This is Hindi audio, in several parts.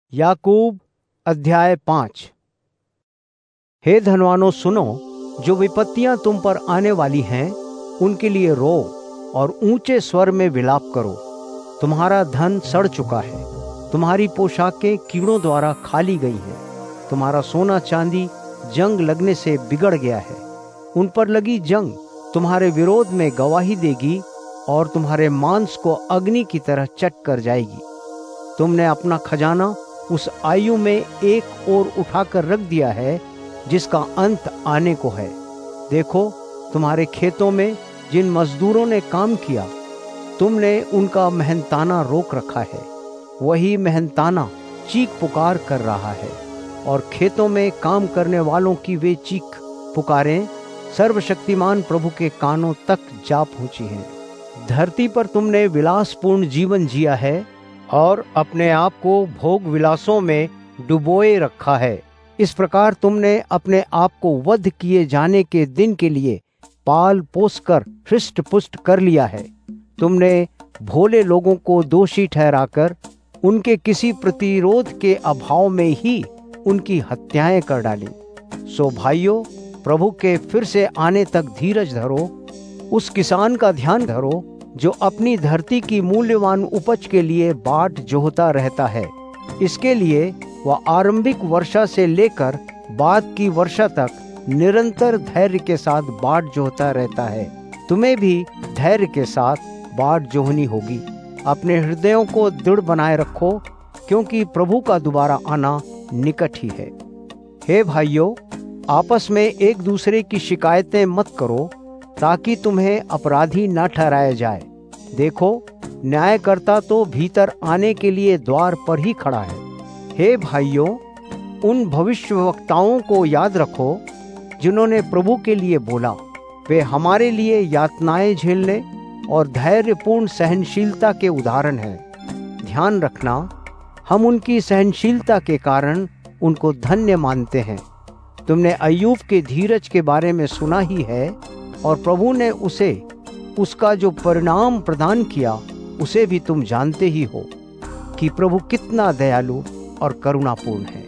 याकूब अध्याय 5। हे धनवानों सुनो, जो विपत्तियां तुम पर आने वाली हैं उनके लिए रो और ऊंचे स्वर में विलाप करो। तुम्हारा धन सड़ चुका है, तुम्हारी पोशाकें कीड़ों द्वारा खा ली गई हैं, तुम्हारा सोना चांदी जंग लगने से बिगड़ गया है। उन पर लगी जंग तुम्हारे विरोध में गवाही देगी और तुम्हारे मांस को अग्नि की तरह चट कर जाएगी। तुमने अपना खजाना उस आयु में एक ओर उठाकर रख दिया है जिसका अंत आने को है। देखो, तुम्हारे खेतों में जिन मजदूरों ने काम किया, तुमने उनका मेहनताना रोक रखा है। वही मेहनताना चीख पुकार कर रहा है और खेतों में काम करने वालों की वे चीख पुकारें सर्वशक्तिमान प्रभु के कानों तक जा पहुंची हैं। धरती पर तुमने विलासपूर्ण जीवन जिया है और अपने आप को भोग विलासों में डुबोए रखा है। इस प्रकार तुमने अपने आप को वध किए जाने के दिन के लिए पाल पोस कर हृष्ट पुष्ट कर लिया है। तुमने भोले लोगों को दोषी ठहराकर उनके किसी प्रतिरोध के अभाव में ही उनकी हत्याएं कर डाली। सो भाइयों, प्रभु के फिर से आने तक धीरज धरो। उस किसान का ध्यान धरो जो अपनी धरती की मूल्यवान उपज के लिए बाट जोहता रहता है। इसके लिए वह आरंभिक वर्षा से लेकर बाद की वर्षा तक निरंतर धैर्य के साथ बाट जोहता रहता है। तुम्हें भी धैर्य के साथ बाट जोहनी होगी। अपने हृदयों को दृढ़ बनाए रखो, क्योंकि प्रभु का दोबारा आना निकट ही है। हे भाइयों, आपस में एक दूसरे की शिकायतें मत करो, ताकि तुम्हें अपराधी न ठहराया जाए। देखो, न्यायकर्ता तो भीतर आने के लिए द्वार पर ही खड़ा है। हे भाइयों, उन भविष्यवक्ताओं को याद रखो जिन्होंने प्रभु के लिए बोला। वे हमारे लिए यातनाएं झेलने और धैर्यपूर्ण सहनशीलता के उदाहरण हैं। ध्यान रखना, हम उनकी सहनशीलता के कारण उनको धन्य मानते हैं। तुमने अय्यूब के धीरज के बारे में सुना ही है, और प्रभु ने उसे उसका जो परिणाम प्रदान किया उसे भी तुम जानते ही हो कि प्रभु कितना दयालु और करुणापूर्ण है।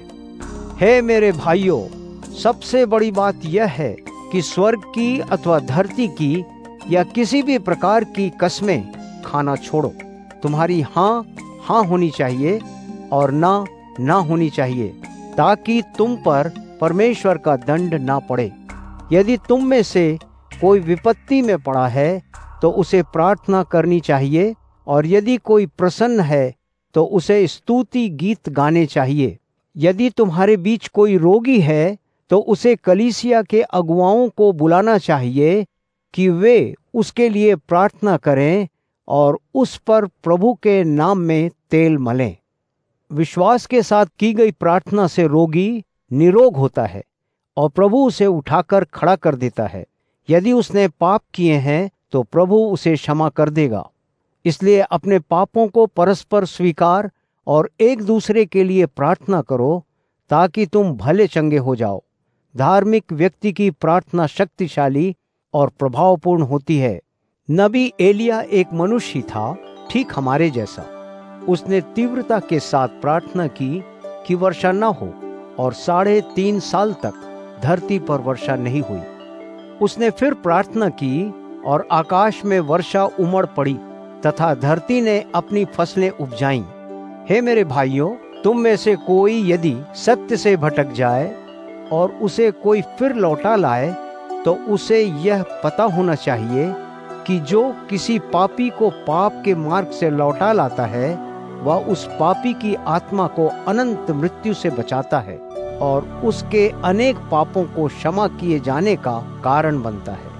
हे मेरे भाइयों, सबसे बड़ी बात यह है कि स्वर्ग की अथवा धरती की या किसी भी प्रकार की कसमें खाना छोड़ो। तुम्हारी हाँ हाँ होनी चाहिए और ना ना होनी चाहिए, ताकि तुम पर परमेश्वर का दंड ना पड़े। यदि तुम में से कोई विपत्ति में पड़ा है तो उसे प्रार्थना करनी चाहिए, और यदि कोई प्रसन्न है तो उसे स्तुति गीत गाने चाहिए। यदि तुम्हारे बीच कोई रोगी है तो उसे कलीसिया के अगुवाओं को बुलाना चाहिए कि वे उसके लिए प्रार्थना करें और उस पर प्रभु के नाम में तेल मलें। विश्वास के साथ की गई प्रार्थना से रोगी निरोग होता है और प्रभु उसे उठाकर खड़ा कर देता है। यदि उसने पाप किए हैं तो प्रभु उसे क्षमा कर देगा। इसलिए अपने पापों को परस्पर स्वीकार और एक दूसरे के लिए प्रार्थना करो, ताकि तुम भले चंगे हो जाओ। धार्मिक व्यक्ति की प्रार्थना शक्तिशाली और प्रभावपूर्ण होती है। नबी एलिया एक मनुष्य ही था, ठीक हमारे जैसा। उसने तीव्रता के साथ प्रार्थना की कि वर्षा न हो, और 3.5 साल तक धरती पर वर्षा नहीं हुई। उसने फिर प्रार्थना की और आकाश में वर्षा उमड़ पड़ी तथा धरती ने अपनी फसलें उपजाईं। हे मेरे भाइयों, तुम में से कोई यदि सत्य से भटक जाए और उसे कोई फिर लौटा लाए, तो उसे यह पता होना चाहिए कि जो किसी पापी को पाप के मार्ग से लौटा लाता है, वह उस पापी की आत्मा को अनंत मृत्यु से बचाता है और उसके अनेक पापों को क्षमा किए जाने का कारण बनता है।